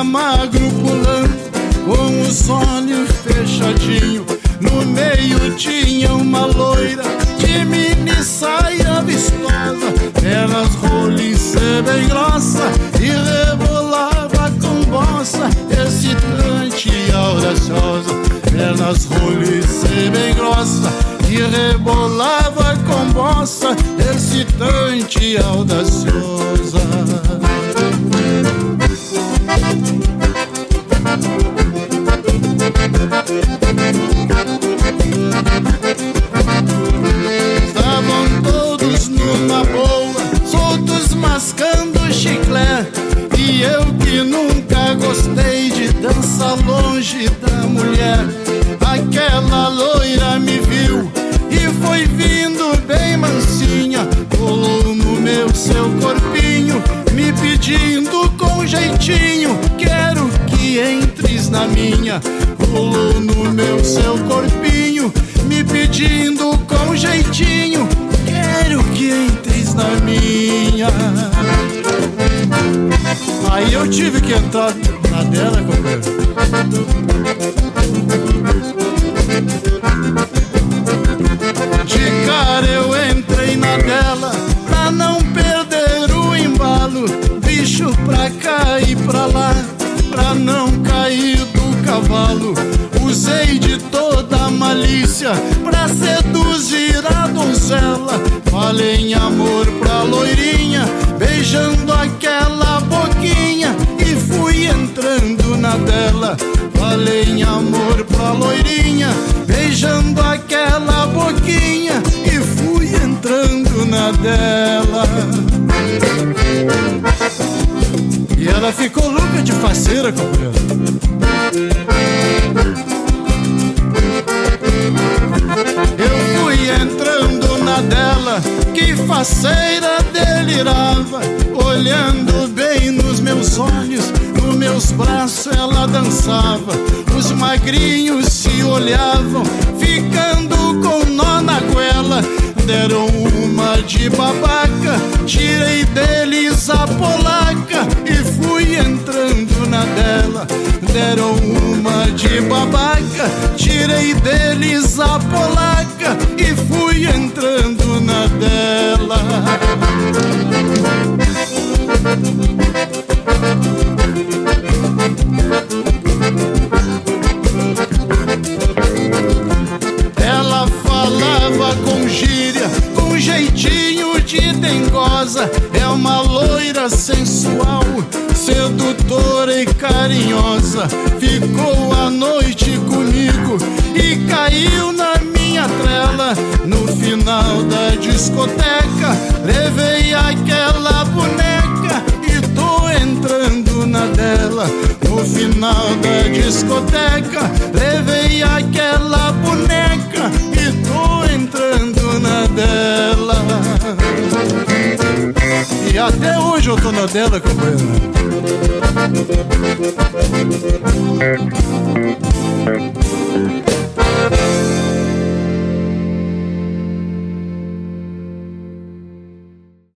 era magro pulando, com os olhos fechadinhos. No meio tinha uma loira de mini saia vistosa, pernas roliças bem grossa e rebolava com bossa, excitante e audaciosa. Pernas roliças bem grossa e rebolava com bossa, excitante e audaciosa. Estavam todos numa boa, soltos mascando chiclete, e eu que nunca gostei de dançar longe da mulher. Aquela loira me viu e foi vindo bem mansinha, colou no meu seu corpinho, me pedindo com jeitinho: quero que entres na minha. Colou no meu seu corpinho, me pedindo com jeitinho: quero que entres na minha. Aí eu tive que entrar na dela, companheiro. De cara eu entrei na dela pra não perder o embalo, bicho pra cá e pra lá, pra não cair do cavalo. Usei de toda a malícia pra seduzir a donzela. Falei em amor pra loirinha, beijando aquela boquinha, e fui entrando na dela. Falei em amor pra loirinha, beijando aquela boquinha, e fui entrando na dela. E ela ficou louca de faceira, companheiro. Eu fui entrando na dela, que faceira delirava, olhando bem nos meus olhos, nos meus braços ela dançava. Os magrinhos se olhavam, ficando com nó na goela. Deram uma de babaca, tirei deles a polaca, e fui entrando na dela. Deram uma de babaca, tirei deles a polaca, e fui entrando na dela. Ela falava com gíria, com jeitinho de dengosa. É uma loira sensual, sedutora e carinhosa. Ficou a noite comigo e caiu na minha trela. No final da discoteca, levei aquela boneca e tô entrando na dela. No final da discoteca, levei aquela boneca e tô entrando na dela. E até hoje eu tô na dela, companheiro.